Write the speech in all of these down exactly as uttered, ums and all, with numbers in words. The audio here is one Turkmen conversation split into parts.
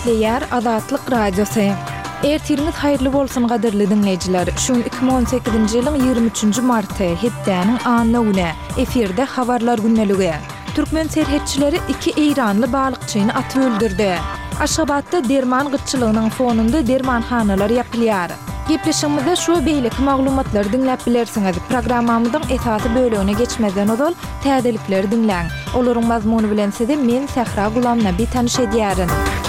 Depleyer Azatlyk Radiosu. Ertiriniz hayırlı bolsun gaderli dinleyijiler. Şun iki bin on sekizinji ýylyň ýygrimi üçünji marty hepdäniň anyna güne efirde habarlar günneligi. Türkmen serhetçileri iki Eýranly balykçyny atyp öldürdi. Aşgabatda derman gytçylygynyň fonunda dermanhanalar ýapylýar. Gepleşimizde şu beýleki maglumatlary dinläp bilersiňiz. Programmamyzyň esasy bölegine geçmeden ozal täzelikleri dinläň. Olaryň mazmuny bilen sizi men Sahra Gulamnaby tanyş edýärin.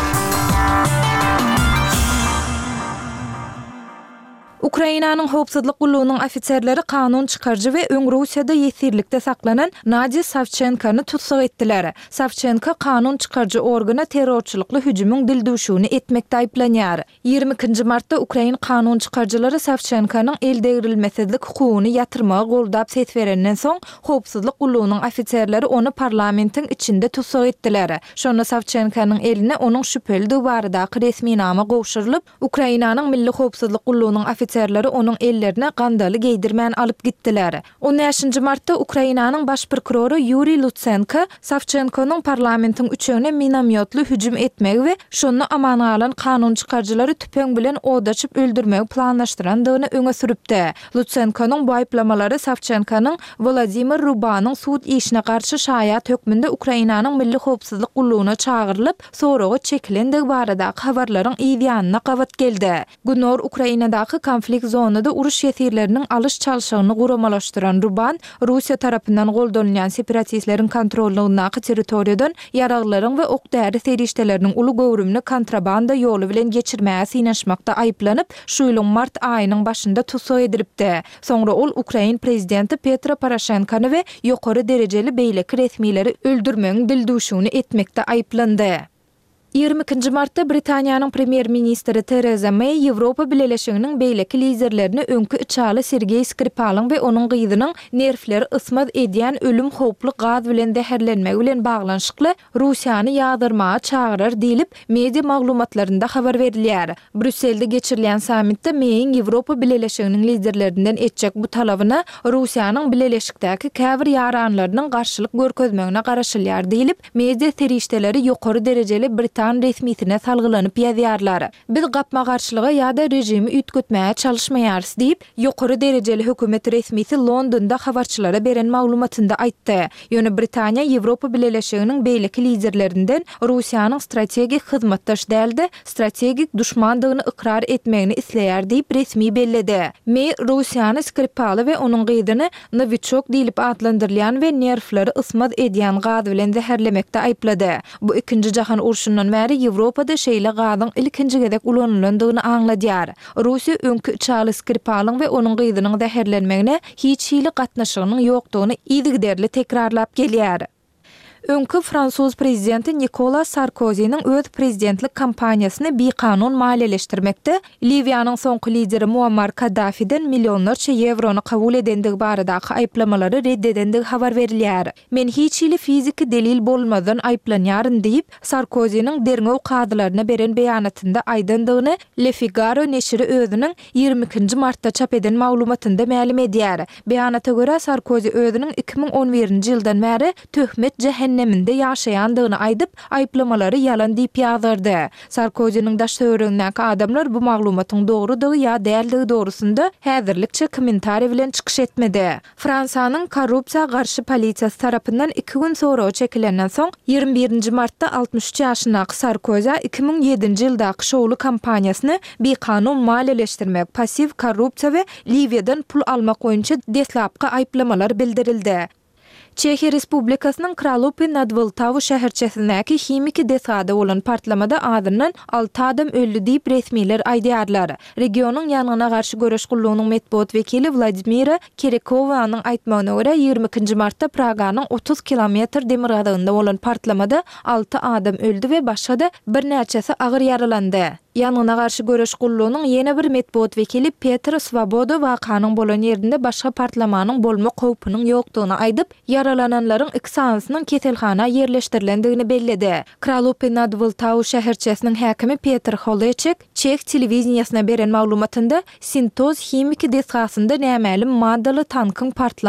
Ukrainanyň howpsuzlyk gullugynyň ofitserleri kanun çykarjy we öň Russiýada ýesirlikde saklanan Nadya Savchenkany tutsak etdiler. Savchenko kanun çykarjy organa terrorçylykly hüjümüň dildüşüni etmekde aýplanýar. ýygrimi ikinji martda Ukraina kanun çykarjylary Savchenkanyň eldegirilmesizlik hukugyny ýatyrmagy goldap ses berenden soň howpsuzlyk gullugynyň ofitserleri onu parlamentiň içinde tutsak etdiler. Şonda Savchenkanyň eline onuň şüpheli baradaky resmi nama gowşurylyp, Ukrainanyň milli howpsuzlyk gullugynyň ofitserleri onuň ellerine gandaly geydirmän alyp gitdiler. on beşinji martda Ukrainanyň baş prokuroru Yuriy Lutsenko Savchenkonyň parlamentiň üçüne minamyotly hüjüm etmegi we şonu amana alan kanun çykarjylary tüpeň bilen odaçyp öldürmegi planlaşdyrandygyny öňe süripdi. Lutsenkonyň bu aýplamalary Savchenkonyň Vladimir Rubanyň suud işine karşı şaýat hökmünde Ukrainanyň milli howpsuzlyk gullugyna çağırılıp, soragy çekilendigi baradaky habarlaryň ýa-da gabat geldi. Gunor Ukrainadaky konflikt zonada uruş ýesirleriniň alış çalşygyny guramalaşdyran Ruban, Russiýa tarapyndan goldanylýan separatistleriň kontrolündaky territoriýadan ýaraglaryň we ok-däri serişdeleriniň uly göwrümini kontrabanda ýoly bilen geçirmäge synaşmakda aýplanyp, şu ýylyň mart aýynyň başynda tutsak edilipdi. Soňra ol Ukraina prezidenti Petro Poroshenkony we ýokary derejeli beýleki resmileri öldürmegiň dildüşüni etmekde aýplandy. ýygrimi ikinji martda Britaniýanyň premier ministri Theresa May Ýewropa Birleşiginiň beýleki liderlerini öňkü içaly Sergey Skripal'yň we onuň gyýdynyň nerfleri ysmat edýän ölüm howply gaz bilen deherlenmegi bilen baglanşykly Russiýany ýagdyrmaga çagyrar diýilip media maglumatlarynda habar berilýär. Brüsselde geçirilýän sammitde May'in Ýewropa Birleşiginiň liderlerinden etjek bu talabyna Russiýanyň Birleşikdäki käbir ýaranlarynyň garşylyk görkezmegine garaşylýar diýilip media serişdeleri ýokary derejeli Britaniýa resmitine salgylanyp ýazýarlar. Biz gapma garşylyga ýa-da rejimi ütgütmäge çalışmaýarys diýip ýokary derejeli hökümet resmisi Londonda habarçylara beren maglumatynda aýtdy. Ýöne Britaniýa Ýewropa Birleşiginiň beýleki liderlerinden Russiýanyň strategik hyzmatdaş däldi, strategik düşmandygyny ikrar etmegini isleýär diýip resmi belledi. May Russiýany Skripal we onuň gyýdyny Novichok diýilip adlandyrylýan we nerfleri ysmat edýän gaz bilen zeherlemekde aýplady. Bu ikinji jahan urşundan bäri Ýewropada şeýle gazyň ilkinji gezek ulanýandygyny aňladýar. Russiýa öňkü içaly Skripal'yň we onuň gyýdynyň zeherlenmegine hiç hili gatnaşygynyň ýokdugyny ýygyderli tekrarlap gelýär. Öňkü Fransuz prezidenti Nicolas Sarkozy'niň öz prezidentlik kampaniýasyny bikanun maliýeleşdirmekde, Liwiýanyň soňky lideri Muammar Kaddafi'den milyonlarça ýevrony kabul edendigi baradaky aýplamalary reddedendigi habar berilýär. Men hiç hili fiziki delil bolmadan aýplanýaryn diýip Sarkozy'niň derňew kadylaryna beren beýanatynda aýdandygyny Le Figaro neşri özüniň ýygrimi ikinji martda çap eden maglumatynda ma'lum edýär. Beýanata görä Sarkozy özüniň iki bin on birinji ýyldan bäri töhmet cehenneminde ýaşaýandygyny aýdyp, aýplamalary ýalan diýip ýazardy. Sarkozy'niň daş söýregindäki adamlar bu maglumatyň dogrudygy ýa däldigi dogrusunda häzirlikçe kommentari bilen çykyş etmedi. Fransanyň korrupsiýa garşy polisiýasy tarapyndan iki gün sonra çekilenden soň ýygrimi birinji martda altmış üç ýaşyndaky Sarkozy iki bin ýedinji ýyldaky şowly kampaniýasyny bikanun maliýeleşdirmek, pasiv korrupsiýa we Liwiýadan pul almak boýunça deslapky aýplamalar bildirildi. Çehiýa Respublikasynyň Kralupy nad Vltawy şäherçesindäki himiki desada bolan partlamada adından alty adam öldü diýip resmiler aýdýarlar. Regionyň ýanyna garşy göreş gullugynyň medpuat wekili Vladimira Kerekowanyň aýtmagyna görä ýygrimi ikinji martda Praganyň otuz kilometr demir gadagynda bolan partlamada alty adam öldü we başga da bir näçesi agyr ýaralandy. Ýanyna garşy göreş gullugynyň ýene bir medpuat wekili Petr Svoboda wakanyň bolan ýerinde başga partlamanyň bolma howpynyň ýokdugyny aýdyp, yaralananlaryň iki sanasynyň keselhana ýerleşdirilendigini belledi. Kralupy nad Vltawy şäherçesiniň häkimi Petr Holeček Çek telewiziýasyna beren maglumatynda sintoz himiki desgasynda nämäli maddaly tankyň partlamasy